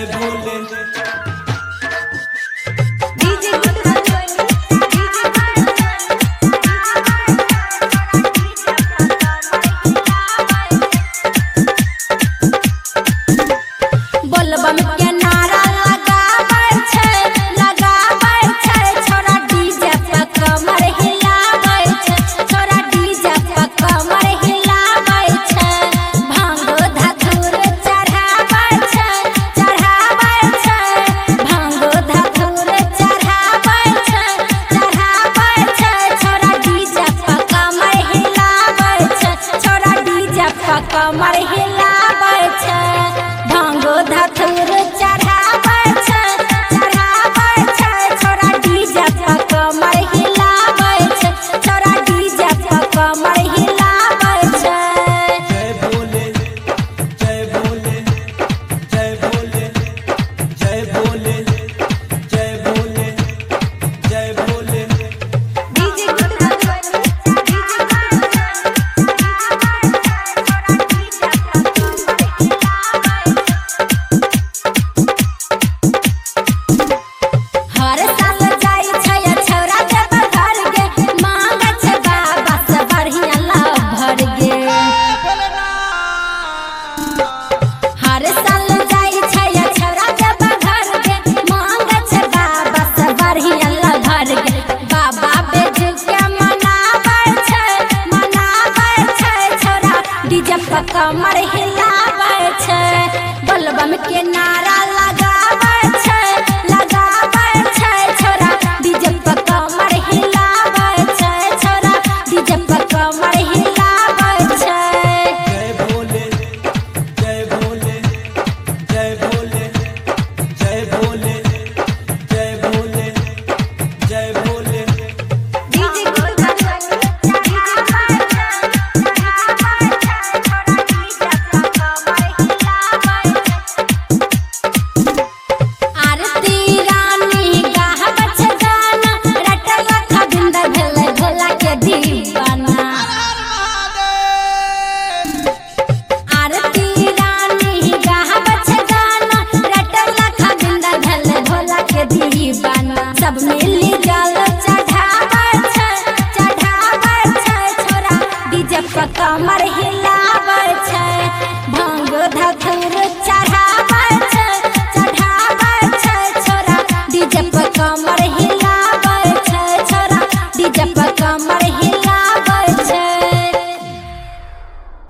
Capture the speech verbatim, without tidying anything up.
जय भोले बोलबम के नारा लगाबै छै लगाबै छै छोरा डीजे पे कमर हिलाबै छै छोरा डीजे पे कमर हिलाबै छै भांग धतूर चढ़ाबै छै चढ़ाबै छै भांग धतूर चढ़ाबै छै चढ़ाबै छै छोरा डीजे पे कमर हिलाबै छै छोरा डीजे पे कमर हिलाबै छै भांग धतूर चढ़ाबै छै चढ़ाबै छै छोरा डीजे पे कमर हिलाबै छै छोरा डीजे पे कमर हिलाबै छै। जय भोले जय भोले जय भोले जय भोले जय भोले जय भोले डीजे हर साल जाई छै छौरा जब घर गे मांगे छै बाबा से बढ़िया लव भर गे हर साल जाई छै छौरा जब घर गे मांगे छै बाबा से बढ़िया लव भर गे बाबा बेजू के मनाबै छै मनाबै छै छोरा डीजे पे कमर हिलाबै छै बोलबम के नारा लगाबै छै